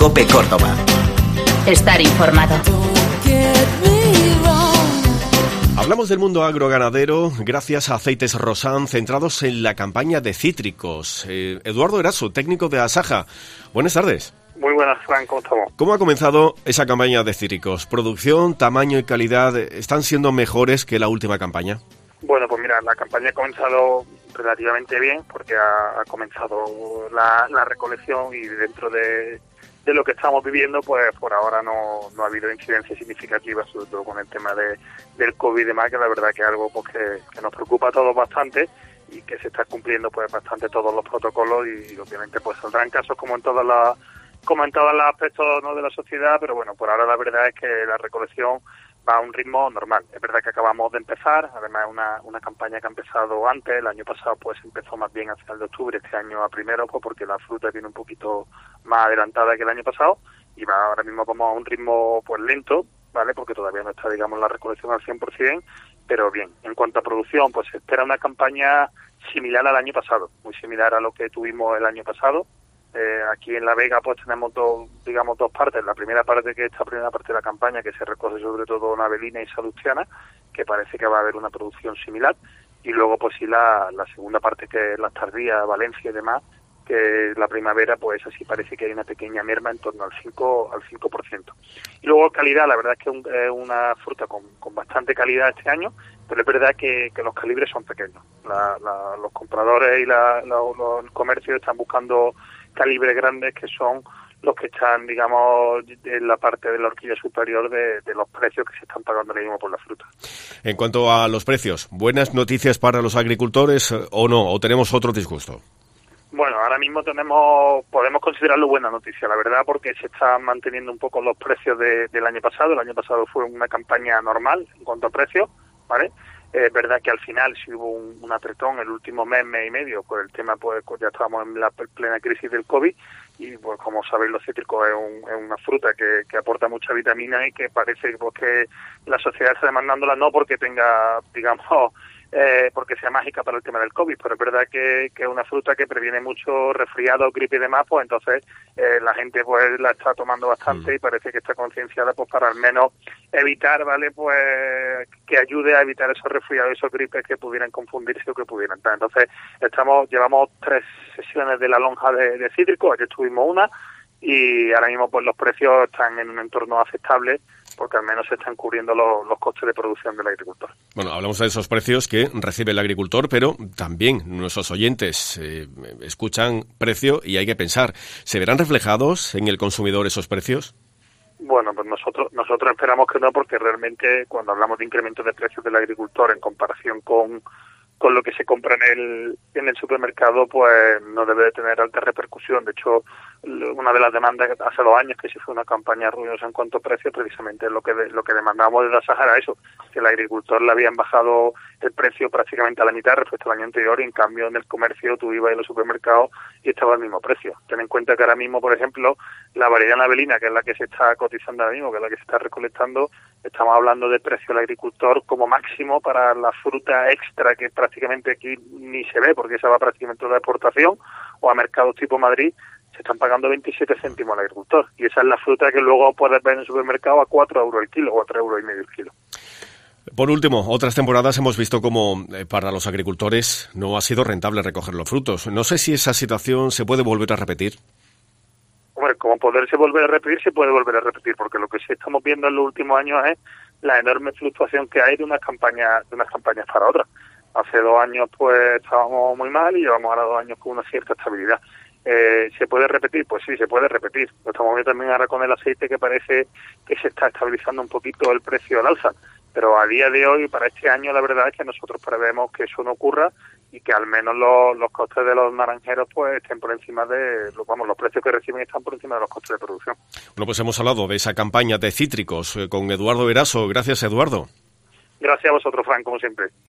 COPE Córdoba. Estar informado. Hablamos del mundo agroganadero gracias a Aceites Rosán, centrados en la campaña de cítricos. Eduardo Eraso, técnico de Asaja. Buenas tardes. Muy buenas, Fran, ¿cómo estamos? ¿Cómo ha comenzado esa campaña de cítricos? ¿Producción, tamaño y calidad están siendo mejores que la última campaña? Bueno, pues mira, la campaña ha comenzado relativamente bien porque ha comenzado la recolección y dentro de lo que estamos viviendo, pues por ahora no ha habido incidencia significativa, sobre todo con el tema del COVID y demás, que la verdad que es algo pues que nos preocupa a todos bastante y que se está cumpliendo pues bastante todos los protocolos y obviamente pues saldrán casos como en todos los aspectos, ¿no?, de la sociedad, pero bueno, por ahora la verdad es que la recolección va a un ritmo normal. Es verdad que acabamos de empezar, además es una campaña que ha empezado antes, el año pasado pues empezó más bien a final de octubre, este año a primero, pues porque la fruta viene un poquito más adelantada que el año pasado y ahora mismo vamos a un ritmo pues lento, ¿vale? Porque todavía no está, digamos, la recolección al 100%, pero bien. En cuanto a producción, pues se espera una campaña similar al año pasado, muy similar a lo que tuvimos el año pasado. Aquí en La Vega pues tenemos dos partes. La primera parte, que esta primera parte de la campaña, que se recoge sobre todo Navelina y Salustiana, que parece que va a haber una producción similar, y luego pues sí la segunda parte, que es Las Tardías, Valencia y demás, que la primavera pues así parece que hay una pequeña merma en torno al 5%. Y luego calidad, la verdad es que es una fruta con bastante calidad este año, pero es verdad que los calibres son pequeños. Los compradores y los comercios están buscando calibres grandes, que son los que están, digamos, en la parte de la horquilla superior de los precios que se están pagando ahora mismo por la fruta. En cuanto a los precios, ¿buenas noticias para los agricultores o no? ¿O tenemos otro disgusto? Bueno, ahora mismo podemos considerarlo buena noticia, la verdad, porque se están manteniendo un poco los precios del año pasado. El año pasado fue una campaña normal en cuanto a precios, ¿vale? Es verdad que al final sí hubo un apretón el último mes y medio por el tema, pues ya estábamos en la plena crisis del COVID y pues como sabéis, los cítricos es una fruta que aporta mucha vitamina y que parece pues, que la sociedad está demandándola, no porque tenga, digamos, porque sea mágica para el tema del COVID, pero es verdad que es una fruta que previene mucho resfriado, gripe y demás, pues entonces la gente pues la está tomando bastante y parece que está concienciada pues para al menos evitar, ¿vale?, pues que ayude a evitar esos resfriados y esos gripes que pudieran confundirse o que pudieran estar. Entonces llevamos 3 sesiones de la lonja de cítricos, ayer tuvimos una y ahora mismo pues los precios están en un entorno aceptable, porque al menos se están cubriendo los costes de producción del agricultor. Bueno, hablamos de esos precios que recibe el agricultor, pero también nuestros oyentes escuchan precio y hay que pensar, ¿se verán reflejados en el consumidor esos precios? Bueno, pues nosotros esperamos que no, porque realmente cuando hablamos de incremento de precios del agricultor en comparación con lo que se compra en el supermercado, pues no debe de tener alta repercusión. De hecho, una de las demandas hace 2 años, que sí fue una campaña ruinosa en cuanto a precios, precisamente lo que demandamos desde Asaja era eso, que el agricultor le habían bajado el precio prácticamente a la mitad respecto al año anterior, y en cambio en el comercio tú ibas a los supermercados y estaba al mismo precio. Ten en cuenta que ahora mismo, por ejemplo, la variedad Navelina, que es la que se está cotizando ahora mismo, que es la que se está recolectando, estamos hablando de precio al agricultor como máximo para la fruta extra, que prácticamente aquí ni se ve, porque esa va prácticamente toda exportación, o a mercados tipo Madrid, se están pagando 27 céntimos al agricultor. Y esa es la fruta que luego puedes ver en el supermercado a 4 euros el kilo o a 3,5 euros el kilo. Por último, otras temporadas hemos visto como para los agricultores no ha sido rentable recoger los frutos. No sé si esa situación se puede volver a repetir. Hombre, como poderse volver a repetir, se puede volver a repetir, porque lo que sí estamos viendo en los últimos años es la enorme fluctuación que hay de unas campañas para otras. Hace 2 años pues estábamos muy mal y llevamos ahora 2 años con una cierta estabilidad. ¿Se puede repetir? Pues sí, se puede repetir. Lo estamos viendo también ahora con el aceite, que parece que se está estabilizando un poquito el precio al alza. Pero a día de hoy, para este año, la verdad es que nosotros prevemos que eso no ocurra y que al menos los costes de los naranjeros pues estén por encima de los precios que reciben están por encima de los costes de producción. Bueno, pues hemos hablado de esa campaña de cítricos con Eduardo Eraso. Gracias, Eduardo. Gracias a vosotros, Fran, como siempre.